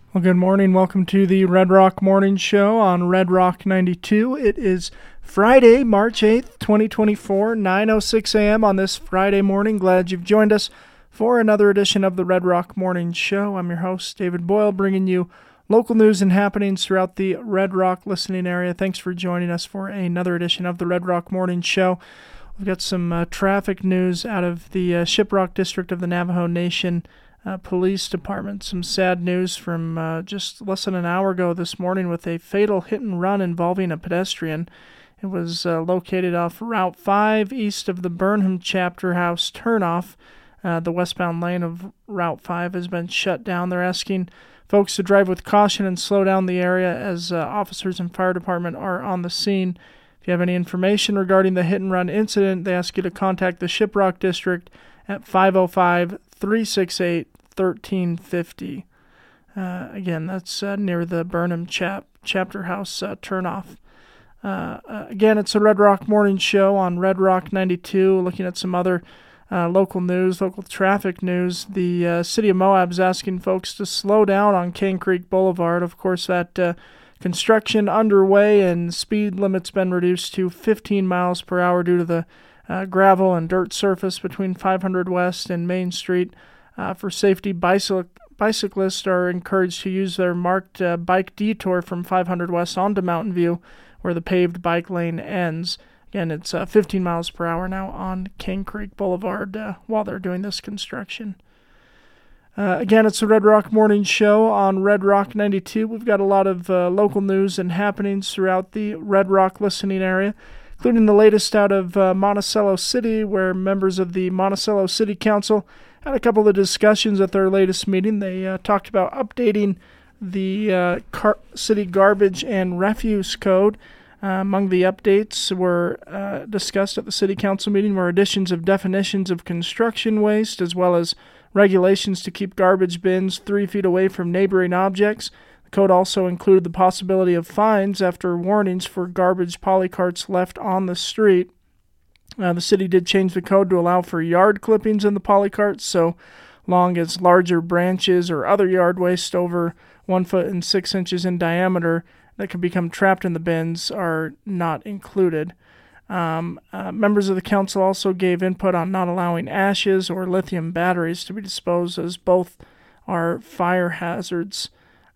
Well, good morning. Welcome to the Red Rock Morning Show on Red Rock 92. It is Friday, March 8th, 2024, 9:06 a.m. on this Friday morning. Glad you've joined us for another edition of the Red Rock Morning Show. I'm your host, David Boyle, bringing you local news and happenings throughout the Red Rock listening area. Thanks for joining us for another edition of the Red Rock Morning Show. We've got some traffic news out of the Shiprock District of the Navajo Nation Police Department. Some sad news from just less than an hour ago this morning with a fatal hit and run involving a pedestrian. It was located off Route 5 east of the Burnham Chapter House turnoff. The westbound lane of Route 5 has been shut down. They're asking folks to drive with caution and slow down the area as officers and fire department are on the scene. If you have any information regarding the hit and run incident, they ask you to contact the Shiprock District at 505-368-1350. Again, that's near the Burnham Chapter House turnoff. Again, it's a Red Rock Morning Show on Red Rock 92, looking at some other local news, local traffic news. The city of Moab is asking folks to slow down on Cane Creek Boulevard. Of course, that construction underway and speed limit's been reduced to 15 miles per hour due to the gravel and dirt surface between 500 West and Main Street. For safety, bicyclists are encouraged to use their marked bike detour from 500 West onto Mountain View, where the paved bike lane ends. Again, it's 15 miles per hour now on Cane Creek Boulevard while they're doing this construction. Again, it's the Red Rock Morning Show on Red Rock 92. We've got a lot of local news and happenings throughout the Red Rock listening area, including the latest out of Monticello City, where members of the Monticello City Council had a couple of discussions at their latest meeting. They talked about updating the city garbage and refuse code. Among the updates were discussed at the City Council meeting were additions of definitions of construction waste, as well as regulations to keep garbage bins 3 feet away from neighboring objects. The code also included the possibility of fines after warnings for garbage polycarts left on the street. The city did change the code to allow for yard clippings in the polycarts, so long as larger branches or other yard waste over 1 foot and 6 inches in diameter that can become trapped in the bins are not included. Members of the council also gave input on not allowing ashes or lithium batteries to be disposed, as both are fire hazards.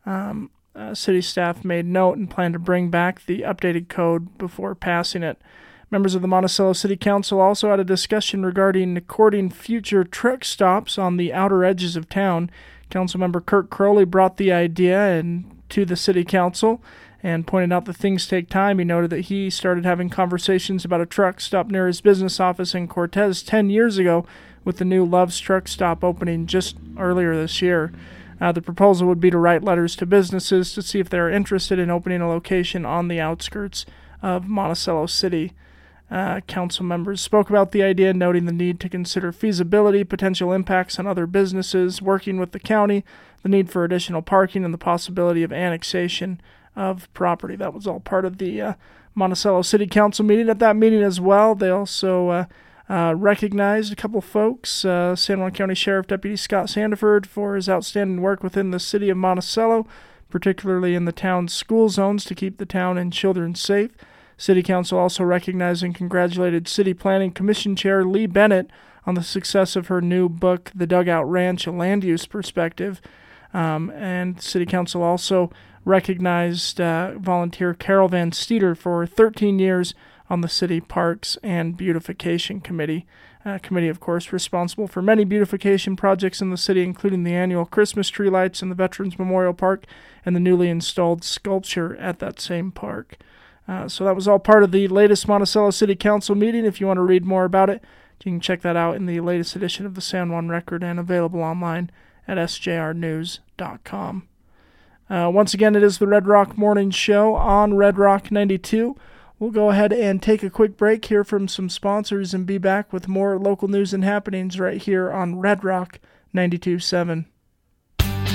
City staff made note and plan to bring back the updated code before passing it. Members of the Monticello City Council also had a discussion regarding courting future truck stops on the outer edges of town. Councilmember Kirk Crowley brought the idea to the City Council and pointed out that things take time. He noted that he started having conversations about a truck stop near his business office in Cortez 10 years ago, with the new Love's Truck Stop opening just earlier this year. The proposal would be to write letters to businesses to see if they're interested in opening a location on the outskirts of Monticello City. Council members spoke about the idea, noting the need to consider feasibility, potential impacts on other businesses, working with the county, the need for additional parking, and the possibility of annexation of property. That was all part of the Monticello City Council meeting. At that meeting as well, they also recognized a couple folks, San Juan County Sheriff Deputy Scott Sandiford for his outstanding work within the city of Monticello, particularly in the town's school zones to keep the town and children safe. City Council also recognized and congratulated City Planning Commission Chair Lee Bennett on the success of her new book, The Dugout Ranch, A Land Use Perspective. And City Council also recognized volunteer Carol Van Steeder for 13 years on the City Parks and Beautification Committee. Committee, of course, responsible for many beautification projects in the city, including the annual Christmas tree lights in the Veterans Memorial Park and the newly installed sculpture at that same park. So that was all part of the latest Monticello City Council meeting. If you want to read more about it, you can check that out in the latest edition of the San Juan Record and available online at sjrnews.com. Once again, it is the Red Rock Morning Show on Red Rock 92. We'll go ahead and take a quick break, hear from some sponsors, and be back with more local news and happenings right here on Red Rock 92.7.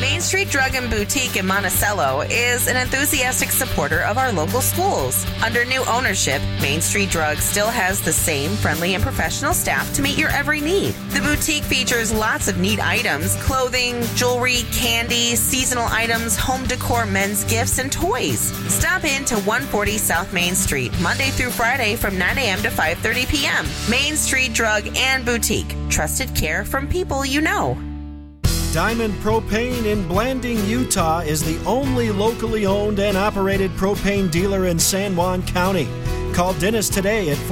Main Street Drug and Boutique in Monticello is an enthusiastic supporter of our local schools. Under new ownership, Main Street Drug still has the same friendly and professional staff to meet your every need. The boutique features lots of neat items: clothing, jewelry, candy, seasonal items, home decor, men's gifts, and toys. Stop in to 140 South Main Street, Monday through Friday from 9 a.m. to 5:30 p.m. Main Street Drug and Boutique. Trusted care from people you know. Diamond Propane in Blanding, Utah is the only locally owned and operated propane dealer in San Juan County. Call Dennis today at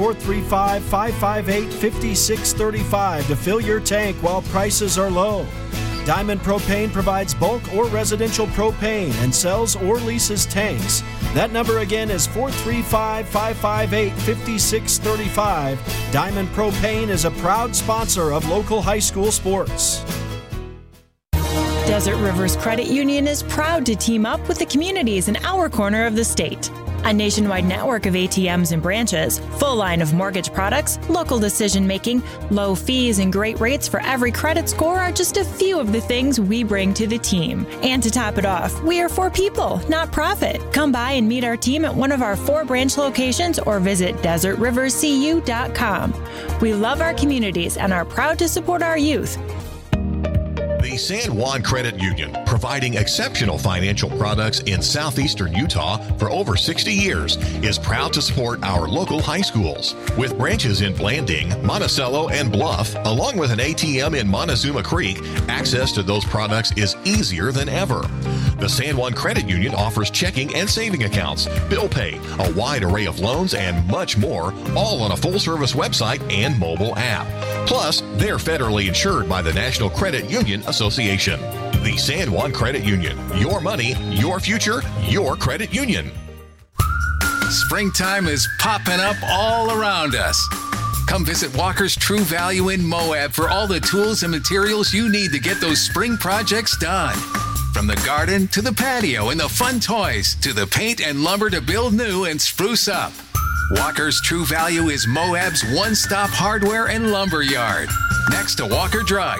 435-558-5635 to fill your tank while prices are low. Diamond Propane provides bulk or residential propane and sells or leases tanks. That number again is 435-558-5635. Diamond Propane is a proud sponsor of local high school sports. Desert Rivers Credit Union is proud to team up with the communities in our corner of the state. A nationwide network of ATMs and branches, full line of mortgage products, local decision-making, low fees, and great rates for every credit score are just a few of the things we bring to the team. And to top it off, we are for people, not profit. Come by and meet our team at one of our 4 branch locations or visit desertriverscu.com. We love our communities and are proud to support our youth. The San Juan Credit Union, providing exceptional financial products in southeastern Utah for over 60 years, is proud to support our local high schools. With branches in Blanding, Monticello, and Bluff, along with an ATM in Montezuma Creek, access to those products is easier than ever. The San Juan Credit Union offers checking and saving accounts, bill pay, a wide array of loans, and much more, all on a full-service website and mobile app. Plus, they're federally insured by the National Credit Union Association. The San Juan Credit Union. Your money, your future, your credit union. Springtime is popping up all around us. Come visit Walker's True Value in Moab for all the tools and materials you need to get those spring projects done. From the garden to the patio and the fun toys to the paint and lumber to build new and spruce up. Walker's True Value is Moab's one-stop hardware and lumber yard, next to Walker Drug.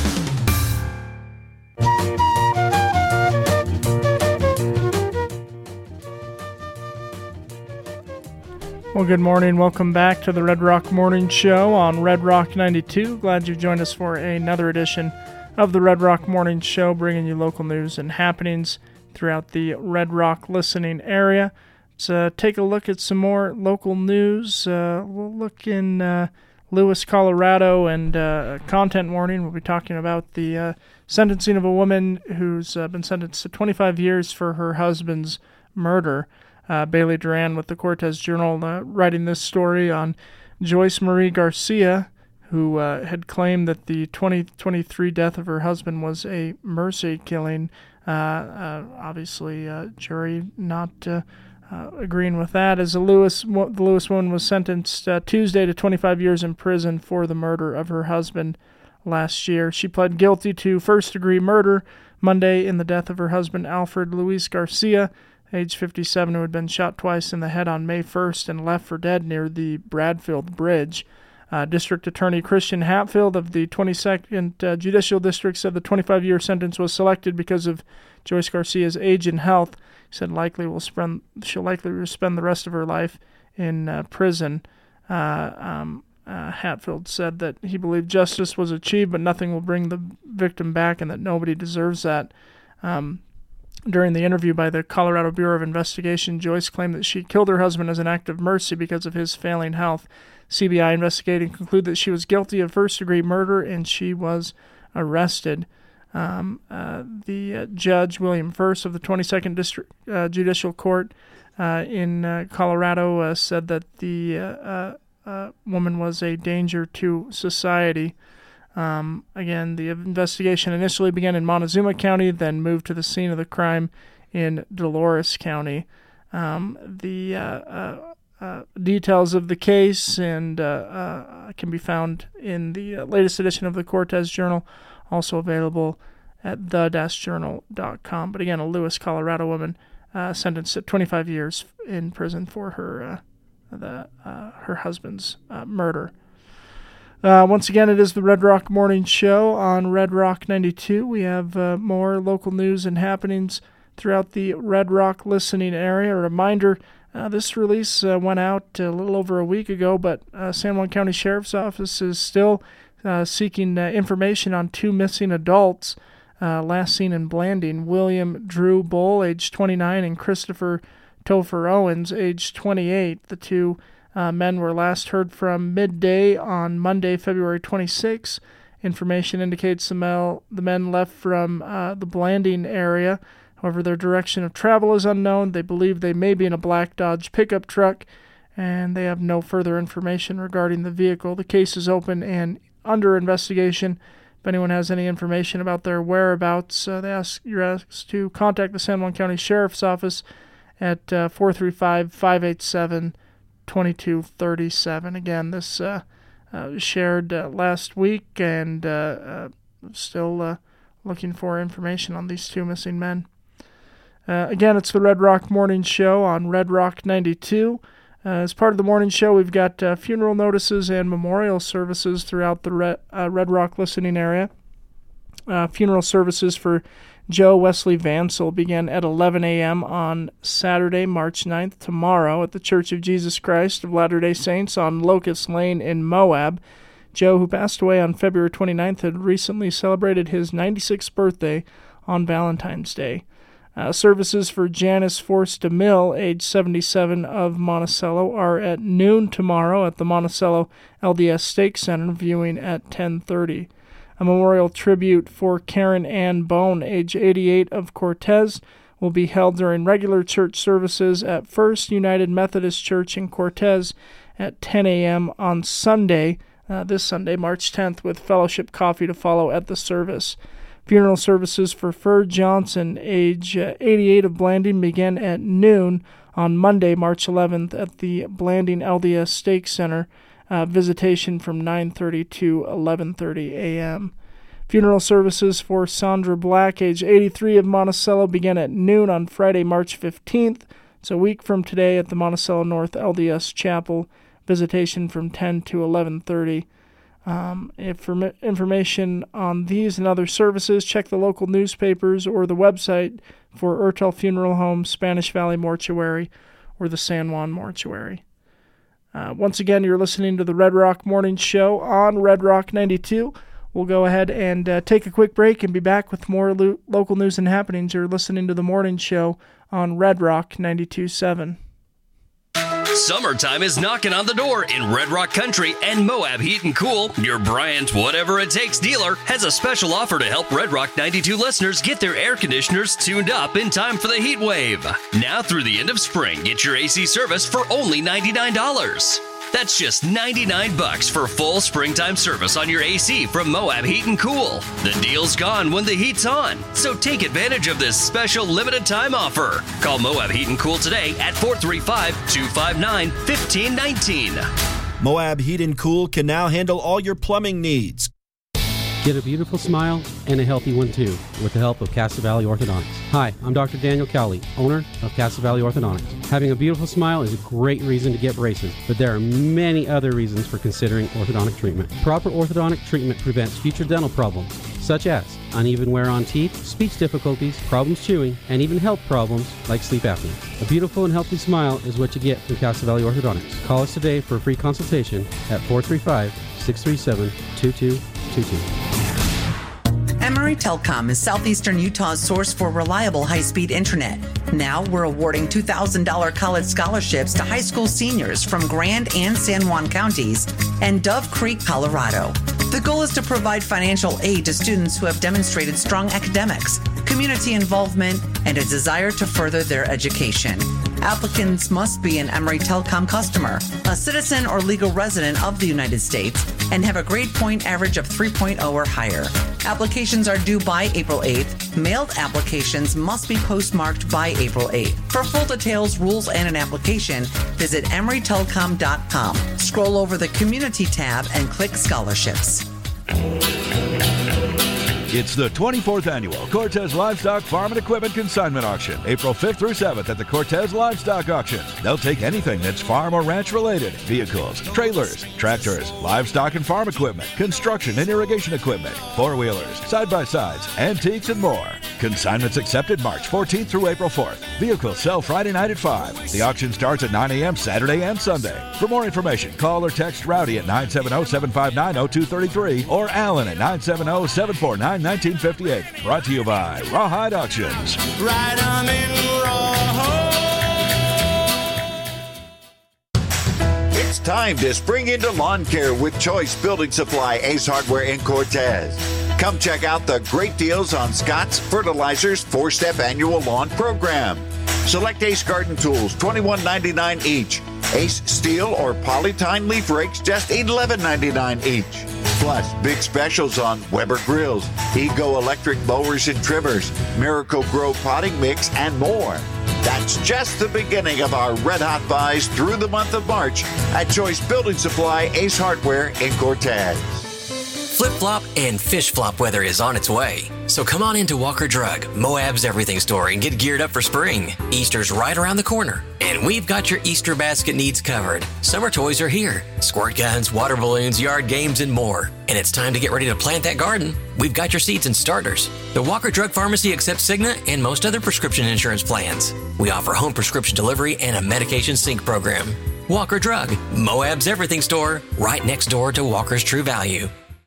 Well, good morning. Welcome back to the Red Rock Morning Show on Red Rock 92. Glad you've joined us for another edition of the Red Rock Morning Show, bringing you local news and happenings throughout the Red Rock listening area. Let's take a look at some more local news. We'll look in Lewis, Colorado, and content warning. We'll be talking about the sentencing of a woman who's been sentenced to 25 years for her husband's murder. Bailey Duran with the Cortez Journal writing this story on Joyce Marie Garcia, who had claimed that the 2023 death of her husband was a mercy killing. Obviously, jury not agreeing with that, as the Lewis woman was sentenced Tuesday to 25 years in prison for the murder of her husband last year. She pled guilty to first-degree murder Monday in the death of her husband, Alfred Luis Garcia, age 57, who had been shot twice in the head on May 1st and left for dead near the Bradfield Bridge. District Attorney Christian Hatfield of the 22nd Judicial District said the 25-year sentence was selected because of Joyce Garcia's age and health. He said she'll likely spend the rest of her life in prison. Hatfield said that he believed justice was achieved, but nothing will bring the victim back and that nobody deserves that. During the interview by the Colorado Bureau of Investigation, Joyce claimed that she killed her husband as an act of mercy because of his failing health. CBI investigating concluded that she was guilty of first-degree murder and she was arrested. The judge, William First of the 22nd District Judicial Court in Colorado, said that the woman was a danger to society. Again, the investigation initially began in Montezuma County, then moved to the scene of the crime in Dolores County. The details of the case and can be found in the latest edition of the Cortez Journal, also available at the-journal.com. But again, a Lewis, Colorado woman sentenced to 25 years in prison for her husband's murder. Once again, it is the Red Rock Morning Show on Red Rock 92. We have more local news and happenings throughout the Red Rock listening area. A reminder, this release went out a little over a week ago, but San Juan County Sheriff's Office is still seeking information on 2 missing adults last seen in Blanding. William Drew Bull, age 29, and Christopher Topher Owens, age 28. The 2 men were last heard from midday on Monday, February 26. Information indicates the men left from the Blanding area. However, their direction of travel is unknown. They believe they may be in a black Dodge pickup truck, and they have no further information regarding the vehicle. The case is open and under investigation. If anyone has any information about their whereabouts, you're asked to contact the San Juan County Sheriff's Office at 435-587-2237. Again, this was shared last week, and still looking for information on these 2 missing men. Again, it's the Red Rock Morning Show on Red Rock 92. As part of the morning show, we've got funeral notices and memorial services throughout the Red Rock listening area. Funeral services for Joe Wesley Vansel began at 11 a.m. on Saturday, March 9th, tomorrow, at the Church of Jesus Christ of Latter-day Saints on Locust Lane in Moab. Joe, who passed away on February 29th, had recently celebrated his 96th birthday on Valentine's Day. Services for Janice Force DeMille, age 77, of Monticello, are at noon tomorrow at the Monticello LDS Stake Center, viewing at 10:30. A memorial tribute for Karen Ann Bone, age 88, of Cortez, will be held during regular church services at First United Methodist Church in Cortez at 10 a.m. on Sunday, this Sunday, March 10th, with fellowship coffee to follow at the service. Funeral services for Ferd Johnson, age 88, of Blanding, began at noon on Monday, March 11th, at the Blanding LDS Stake Center. Visitation from 9:30 to 11:30 a.m. Funeral services for Sandra Black, age 83, of Monticello, began at noon on Friday, March 15th. It's a week from today at the Monticello North LDS Chapel. Visitation from 10 to 11:30. Information on these and other services, check the local newspapers or the website for Ertel Funeral Home, Spanish Valley Mortuary, or the San Juan Mortuary. Once again, you're listening to the Red Rock Morning Show on Red Rock 92. We'll go ahead and take a quick break and be back with more local news and happenings. You're listening to the Morning Show on Red Rock 92.7. Summertime is knocking on the door in Red Rock Country, and Moab Heat and Cool, your Bryant Whatever It Takes dealer, has a special offer to help Red Rock 92 listeners get their air conditioners tuned up in time for the heat wave. Now through the end of spring, get your AC service for only $99. That's just $99 for full springtime service on your AC from Moab Heat and Cool. The deal's gone when the heat's on, so take advantage of this special limited time offer. Call Moab Heat and Cool today at 435-259-1519. Moab Heat and Cool can now handle all your plumbing needs. Get a beautiful smile and a healthy one too with the help of Casa Valley Orthodontics. Hi, I'm Dr. Daniel Cowley, owner of Casa Valley Orthodontics. Having a beautiful smile is a great reason to get braces, but there are many other reasons for considering orthodontic treatment. Proper orthodontic treatment prevents future dental problems, such as uneven wear on teeth, speech difficulties, problems chewing, and even health problems like sleep apnea. A beautiful and healthy smile is what you get from Casa Valley Orthodontics. Call us today for a free consultation at 435-637-2222. Emory Telecom is Southeastern Utah's source for reliable high-speed internet. Now we're awarding $2,000 college scholarships to high school seniors from Grand and San Juan counties and Dove Creek, Colorado. The goal is to provide financial aid to students who have demonstrated strong academics, community involvement, and a desire to further their education. Applicants must be an Emory Telecom customer, a citizen or legal resident of the United States, and have a grade point average of 3.0 or higher. Applications are due by April 8th. Mailed applications must be postmarked by April 8th. For full details, rules, and an application, visit EmoryTelecom.com. Scroll over the Community tab and click Scholarships. It's the 24th Annual Cortez Livestock Farm and Equipment Consignment Auction, April 5th through 7th at the Cortez Livestock Auction. They'll take anything that's farm or ranch related: vehicles, trailers, tractors, livestock and farm equipment, construction and irrigation equipment, four-wheelers, side-by-sides, antiques, and more. Consignments accepted March 14th through April 4th. Vehicles sell Friday night at 5. The auction starts at 9 a.m. Saturday and Sunday. For more information, call or text Rowdy at 970-759-0233 or Alan at 970-749-1958. Brought to you by Rawhide Auctions. Right on in Rawhide. It's time to spring into lawn care with Choice Building Supply, Ace Hardware in Cortez. Come check out the great deals on Scott's Fertilizer's 4-step annual lawn program. Select Ace Garden Tools, $21.99 each. Ace Steel or Polytine Leaf Rakes, just $11.99 each. Plus, big specials on Weber Grills, Ego Electric Mowers and Trimmers, Miracle Grow Potting Mix, and more. That's just the beginning of our red-hot buys through the month of March at Choice Building Supply, Ace Hardware in Cortez. Flip-flop and fish-flop weather is on its way. So come on into Walker Drug, Moab's everything store, and get geared up for spring. Easter's right around the corner, and we've got your Easter basket needs covered. Summer toys are here. Squirt guns, water balloons, yard games, and more. And it's time to get ready to plant that garden. We've got your seeds and starters. The Walker Drug Pharmacy accepts Cigna and most other prescription insurance plans. We offer home prescription delivery and a medication sync program. Walker Drug, Moab's everything store, right next door to Walker's True Value.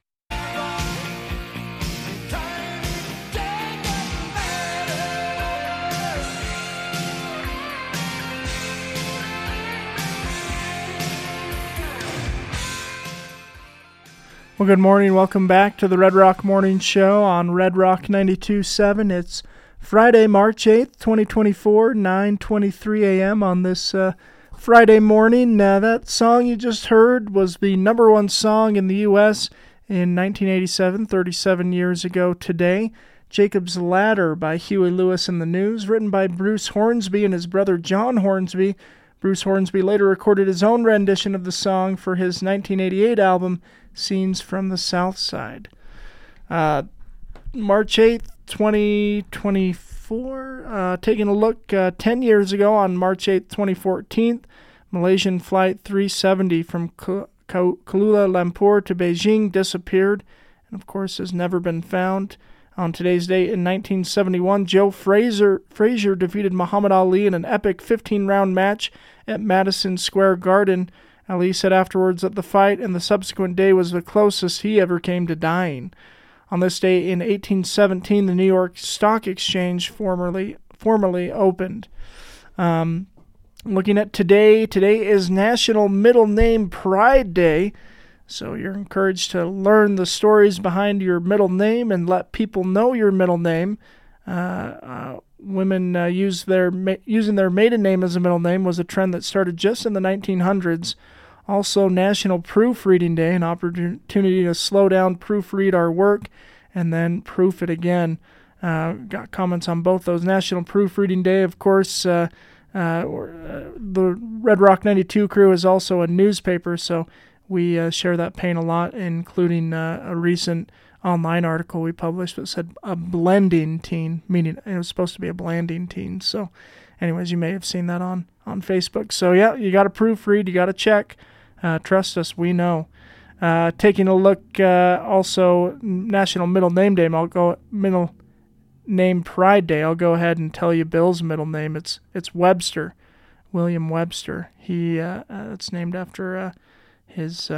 Well, good morning. Welcome back to the Red Rock Morning Show on Red Rock 92.7. It's Friday, March 8th, 2024, 9:23 a.m. on this Friday morning. That song you just heard was the number one song in the U.S. in 1987, 37 years ago today. Jacob's Ladder by Huey Lewis and the News, written by Bruce Hornsby and his brother John Hornsby. Bruce Hornsby later recorded his own rendition of the song for his 1988 album, Scenes from the South Side. March 8th, 2024. Taking a look 10 years ago on March 8th, 2014, Malaysian Flight 370 from Kuala Lumpur to Beijing disappeared and, of course, has never been found. On today's date in 1971, Joe Frazier defeated Muhammad Ali in an epic 15-round match at Madison Square Garden. Ali said afterwards that the fight and the subsequent day was the closest he ever came to dying. On this day in 1817, the New York Stock Exchange formally opened. Looking at today is National Middle Name Pride Day. So you're encouraged to learn the stories behind your middle name and let people know your middle name. Women using their maiden name as a middle name was a trend that started just in the 1900s. Also, National Proofreading Day, an opportunity to slow down, proofread our work, and then proof it again. Got comments on both those. National Proofreading Day, of course, the Red Rock 92 crew is also a newspaper, so we share that pain a lot, including a recent online article we published that said a blending teen, meaning it was supposed to be a blanding teen. So anyways, you may have seen that on Facebook. So yeah, you got to proofread, you got to check. Trust us, we know. Taking a look, also National Middle Name Day. Middle Name Pride Day. I'll go ahead and tell you Bill's middle name. It's Webster, William Webster. It's named after his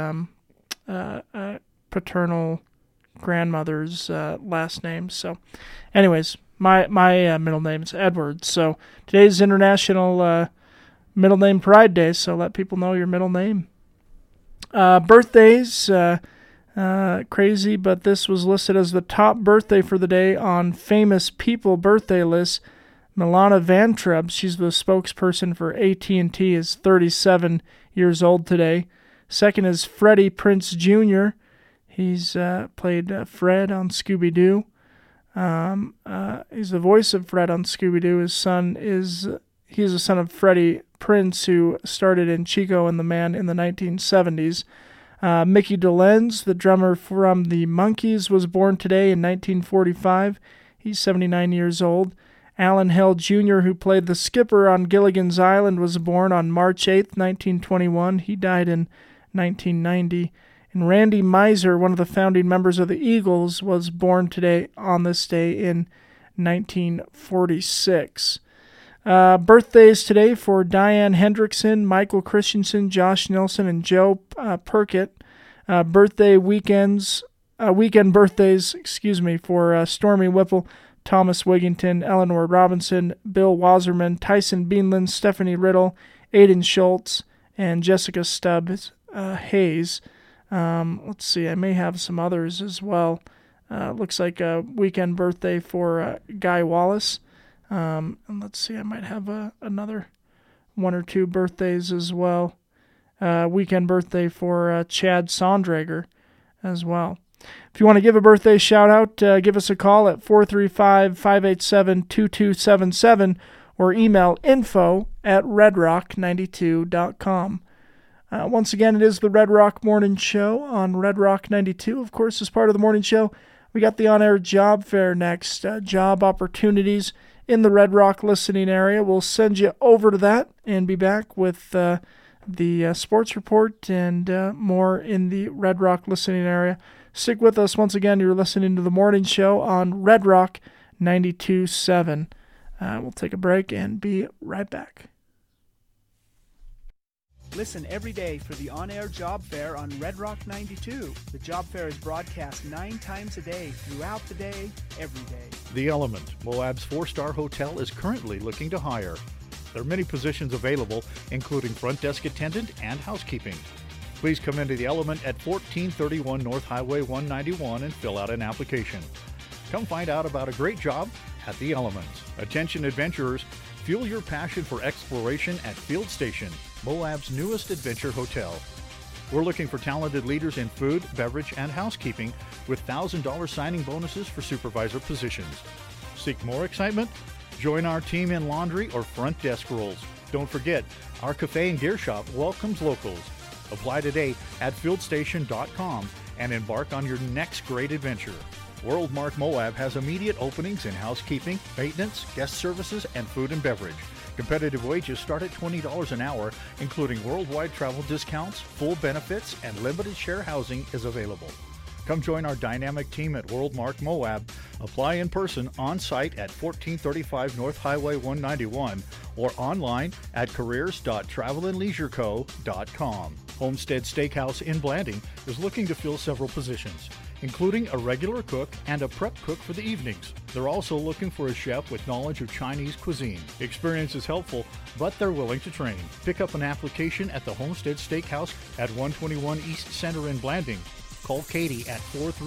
paternal grandmother's last name. So, anyways, my middle name is Edward. So today's International Middle Name Pride Day. So let people know your middle name. Birthdays, crazy, but this was listed as the top birthday for the day on Famous People birthday list. Milana Vantrub, she's the spokesperson for AT&T, is 37 years old today. Second is Freddie Prinze Jr. He's played Fred on Scooby-Doo. He's the voice of Fred on Scooby-Doo. He's the son of Freddie Prinze, who started in Chico and the Man in the 1970s. Mickey Dolenz, the drummer from the Monkees, was born today in 1945. He's 79 years old. Alan Hale Jr., who played the skipper on Gilligan's Island, was born on March 8, 1921. He died in 1990. And Randy Meisner, one of the founding members of the Eagles, was born today on this day in 1946. Birthdays today for Diane Hendrickson, Michael Christensen, Josh Nilsson, and Joe Perkett. Weekend birthdays, for Stormy Whipple, Thomas Wigington, Eleanor Robinson, Bill Wasserman, Tyson Beanland, Stephanie Riddle, Aiden Schultz, and Jessica Stubbs Hayes. Let's see, I may have some others as well. Looks like a weekend birthday for Guy Wallace. And let's see, I might have another one or two birthdays as well. Weekend birthday for Chad Sondrager as well. If you want to give a birthday shout out, give us a call at 435-587-2277 or email info@redrock92.com. Once again, it is the Red Rock Morning Show on Red Rock 92. Of course, as part of the morning show, we got the on-air job fair next. Job opportunities in the Red Rock listening area. We'll send you over to that and be back with the sports report and more in the Red Rock listening area. Stick with us. Once again, you're listening to the morning show on Red Rock 92.7. We'll take a break and be right back. Listen every day for the on-air job fair on Red Rock 92. The job fair is broadcast 9 times a day, throughout the day, every day. The Element, Moab's 4-star hotel, is currently looking to hire. There are many positions available, including front desk attendant and housekeeping. Please come into the Element at 1431 North Highway 191 and fill out an application. Come find out about a great job at the Element. Attention adventurers, fuel your passion for exploration at Field Station, Moab's newest adventure hotel. We're looking for talented leaders in food, beverage, and housekeeping with $1,000 signing bonuses for supervisor positions. Seek more excitement? Join our team in laundry or front desk roles. Don't forget, our cafe and gear shop welcomes locals. Apply today at fieldstation.com and embark on your next great adventure. Worldmark Moab has immediate openings in housekeeping, maintenance, guest services, and food and beverage. Competitive wages start at $20 an hour, including worldwide travel discounts, full benefits, and limited share housing is available. Come join our dynamic team at Worldmark Moab. Apply in person on site at 1435 North Highway 191 or online at careers.travelandleisureco.com. Homestead Steakhouse in Blanding is looking to fill several positions, including a regular cook and a prep cook for the evenings. They're also looking for a chef with knowledge of Chinese cuisine. Experience is helpful, but they're willing to train. Pick up an application at the Homestead Steakhouse at 121 East Center in Blanding. Call Katie at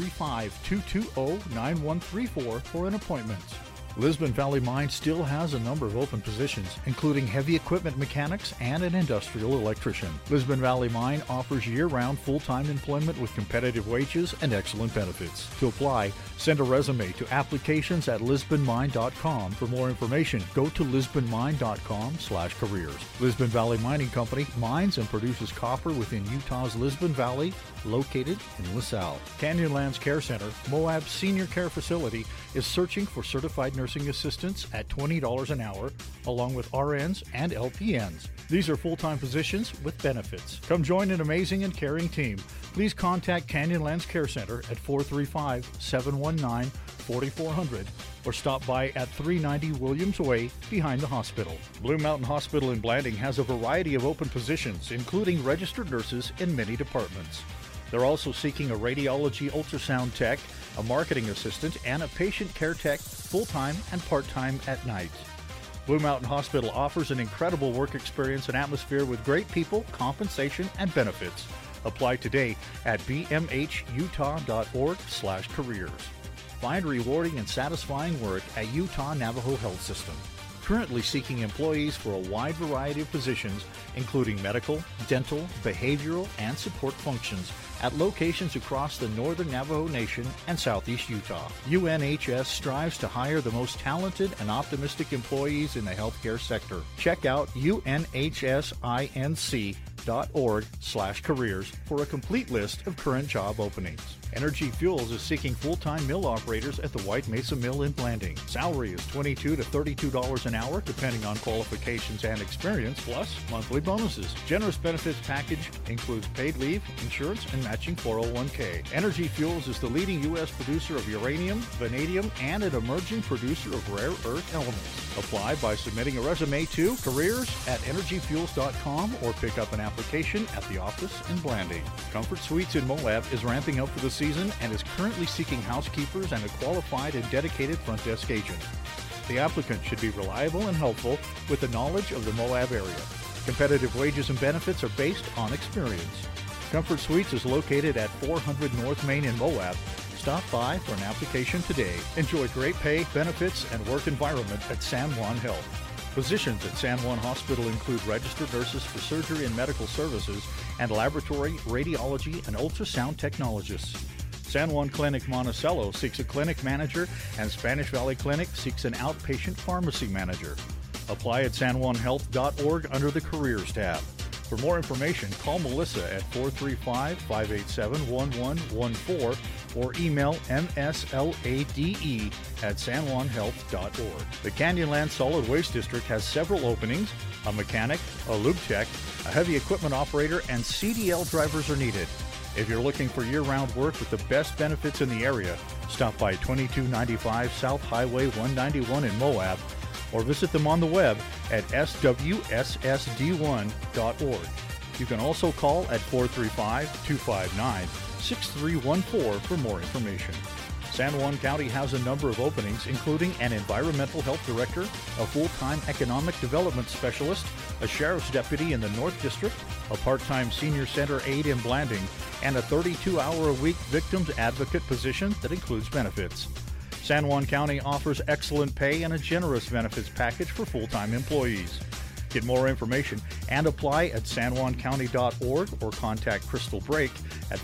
435-220-9134 for an appointment. Lisbon Valley Mine still has a number of open positions, including heavy equipment mechanics and an industrial electrician. Lisbon Valley Mine offers year-round full-time employment with competitive wages and excellent benefits. To apply, send a resume to applications@lisbonmine.com. For more information, go to lisbonmine.com/careers. Lisbon Valley Mining Company mines and produces copper within Utah's Lisbon Valley, located in LaSalle. Canyonlands Care Center, Moab's senior care facility, is searching for certified nursing assistants at $20 an hour, along with RNs and LPNs. These are full-time positions with benefits. Come join an amazing and caring team. Please contact Canyonlands Care Center at 435-719-4400 or stop by at 390 Williams Way behind the hospital. Blue Mountain Hospital in Blanding has a variety of open positions, including registered nurses in many departments. They're also seeking a radiology ultrasound tech, a marketing assistant, and a patient care tech full-time and part-time at night. Blue Mountain Hospital offers an incredible work experience and atmosphere with great people, compensation, and benefits. Apply today at bmhutah.org/careers. Find rewarding and satisfying work at Utah Navajo Health System. Currently seeking employees for a wide variety of positions, including medical, dental, behavioral, and support functions at locations across the northern Navajo Nation and southeast Utah. UNHS strives to hire the most talented and optimistic employees in the healthcare sector. Check out unhsinc.com sanjuanhealth.org/careers for a complete list of current job openings. Energy Fuels is seeking full-time mill operators at the White Mesa Mill in Blanding. Salary is $22 to $32 an hour, depending on qualifications and experience, plus monthly bonuses. Generous benefits package includes paid leave, insurance, and matching 401k. Energy Fuels is the leading U.S. producer of uranium, vanadium, and an emerging producer of rare earth elements. Apply by submitting a resume to careers@energyfuels.com or pick up an application at the office in Blanding. Comfort Suites in Moab is ramping up for the season and is currently seeking housekeepers and a qualified and dedicated front desk agent. The applicant should be reliable and helpful with the knowledge of the Moab area. Competitive wages and benefits are based on experience. Comfort Suites is located at 400 North Main in Moab. Stop by for an application today. Enjoy great pay, benefits, and work environment at San Juan Health. Positions at San Juan Hospital include registered nurses for surgery and medical services and laboratory, radiology, and ultrasound technologists. San Juan Clinic Monticello seeks a clinic manager, and Spanish Valley Clinic seeks an outpatient pharmacy manager. Apply at sanjuanhealth.org under the Careers tab. For more information, call Melissa at 435-587-1114 or email mslade@sanjuanhealth.org. The Canyonland Solid Waste District has several openings. A mechanic, a lube tech, a heavy equipment operator, and CDL drivers are needed. If you're looking for year-round work with the best benefits in the area, stop by 2295 South Highway 191 in Moab, or visit them on the web at swssd1.org. You can also call at 435-259-6314 for more information. San Juan County has a number of openings, including an environmental health director, a full-time economic development specialist, a sheriff's deputy in the North District, a part-time senior center aide in Blanding, and a 32-hour-a-week victims advocate position that includes benefits. San Juan County offers excellent pay and a generous benefits package for full-time employees. Get more information and apply at sanjuancounty.org or contact Crystal Brake at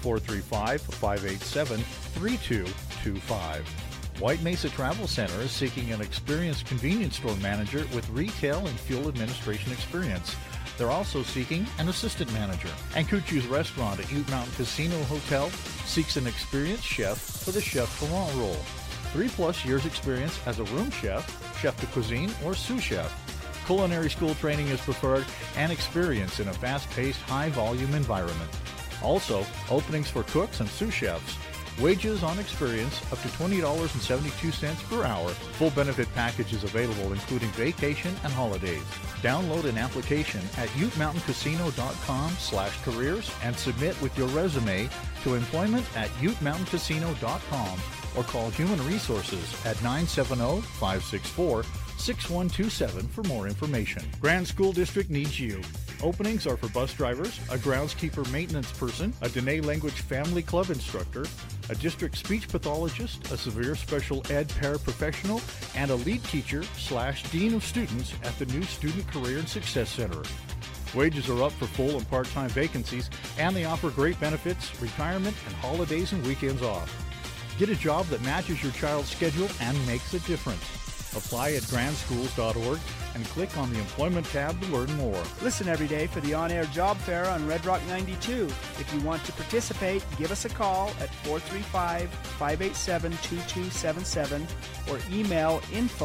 435-587-3225. White Mesa Travel Center is seeking an experienced convenience store manager with retail and fuel administration experience. They're also seeking an assistant manager. And Cucci's Restaurant at Ute Mountain Casino Hotel seeks an experienced chef for the chef Ferrand role. 3+ years experience as a room chef, chef de cuisine, or sous chef. Culinary school training is preferred and experience in a fast-paced, high-volume environment. Also, openings for cooks and sous chefs. Wages on experience up to $20.72 per hour. Full benefit package is available, including vacation and holidays. Download an application at utemountainCasino.com/careers and submit with your resume to employment@utemountain.casino.com or call Human Resources at 970-564-6127 for more information. Grand School District needs you. Openings are for bus drivers, a groundskeeper maintenance person, a Dene Language Family Club instructor, a district speech pathologist, a severe special ed paraprofessional, and a lead teacher/dean of students at the new Student Career and Success Center. Wages are up for full and part-time vacancies, and they offer great benefits, retirement, and holidays and weekends off. Get a job that matches your child's schedule and makes a difference. Apply at grandschools.org and click on the Employment tab to learn more. Listen every day for the on-air job fair on Red Rock 92. If you want to participate, give us a call at 435-587-2277 or email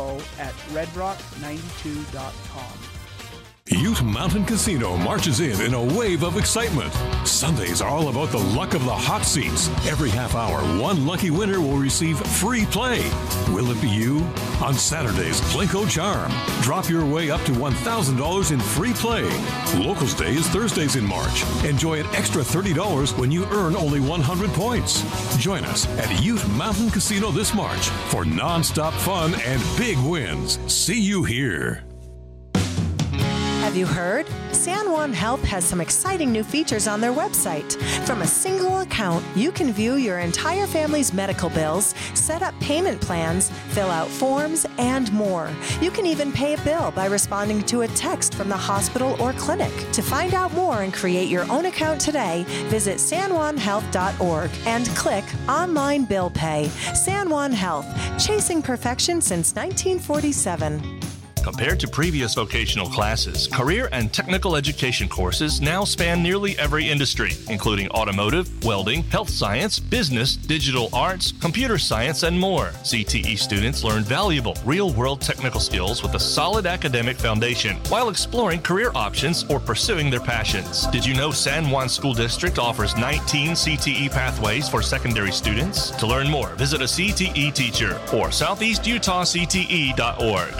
info@redrock92.com. Ute Mountain Casino marches in a wave of excitement. Sundays are all about the luck of the hot seats. Every half hour, one lucky winner will receive free play. Will it be you? On Saturdays, Plinko Charm. Drop your way up to $1,000 in free play. Locals Day is Thursdays in March. Enjoy an extra $30 when you earn only 100 points. Join us at Ute Mountain Casino this March for non-stop fun and big wins. See you here. Have you heard? San Juan Health has some exciting new features on their website. From a single account, you can view your entire family's medical bills, set up payment plans, fill out forms, and more. You can even pay a bill by responding to a text from the hospital or clinic. To find out more and create your own account today, visit sanjuanhealth.org and click Online Bill Pay. San Juan Health, chasing perfection since 1947. Compared to previous vocational classes, career and technical education courses now span nearly every industry, including automotive, welding, health science, business, digital arts, computer science, and more. CTE students learn valuable, real-world technical skills with a solid academic foundation while exploring career options or pursuing their passions. Did you know San Juan School District offers 19 CTE pathways for secondary students? To learn more, visit a CTE teacher or southeastutahcte.org.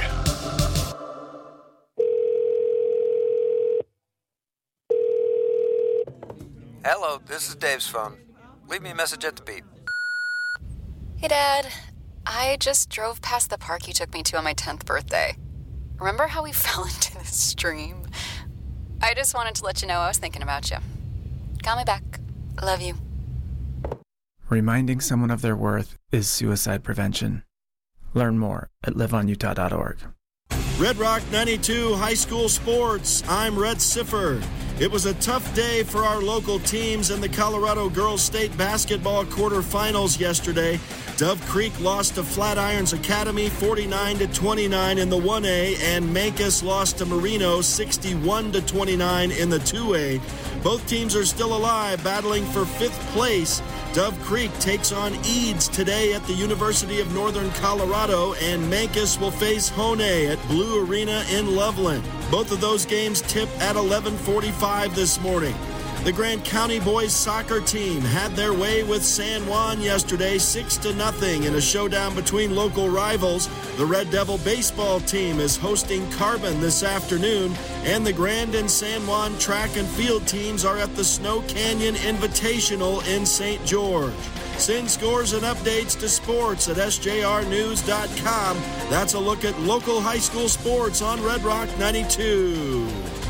Hello, this is Dave's phone. Leave me a message at the beep. Hey, Dad. I just drove past the park you took me to on my 10th birthday. Remember how we fell into the stream? I just wanted to let you know I was thinking about you. Call me back. Love you. Reminding someone of their worth is suicide prevention. Learn more at liveonutah.org. Red Rock 92 High School Sports. I'm Rhett Sifford. It was a tough day for our local teams in the Colorado Girls State Basketball quarterfinals yesterday. Dove Creek lost to Flatirons Academy 49-29 in the 1A, and Mancos lost to Marino 61-29 in the 2A. Both teams are still alive, battling for 5th place. Dove Creek takes on Eads today at the University of Northern Colorado, and Mancos will face Hone at Blue Arena in Loveland. Both of those games tip at 11:45 this morning. The Grant County boys soccer team had their way with San Juan yesterday, 6-0 in a showdown between local rivals. The Red Devil baseball team is hosting Carbon this afternoon, and the Grand and San Juan track and field teams are at the Snow Canyon Invitational in St. George. Send scores and updates to sports at sjrnews.com. That's a look at local high school sports on Red Rock 92.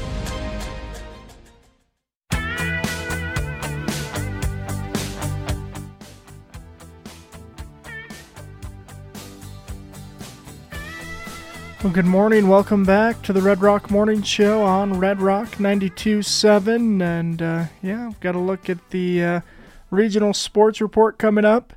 Well, good morning. Welcome back to the Red Rock Morning Show on Red Rock 92.7. And, we've got to look at the regional sports report coming up.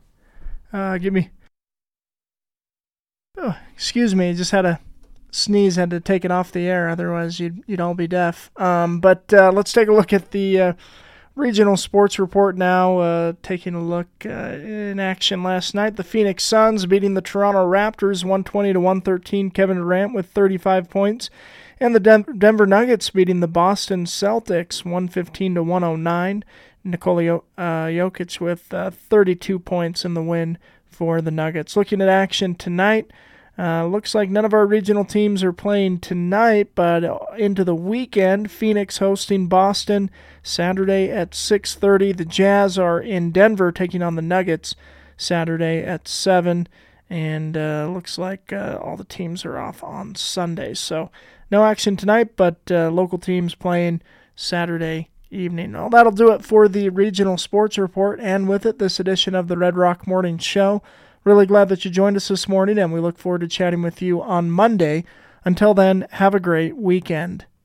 Excuse me, just had a sneeze, had to take it off the air. Otherwise, you'd all be deaf. But let's take a look at the regional sports report now. Taking a look in action last night. The Phoenix Suns beating the Toronto Raptors 120-113. Kevin Durant with 35 points. And the Denver Nuggets beating the Boston Celtics 115-109. Nikola Jokic with 32 points in the win for the Nuggets. Looking at action tonight, looks like none of our regional teams are playing tonight, but into the weekend, Phoenix hosting Boston Saturday at 6:30. The Jazz are in Denver taking on the Nuggets Saturday at 7. And looks like all the teams are off on Sunday. So no action tonight, but local teams playing Saturday evening. Well, that'll do it for the regional sports report, and with it, this edition of the Red Rock Morning Show. Really glad that you joined us this morning, and we look forward to chatting with you on Monday. Until then, have a great weekend.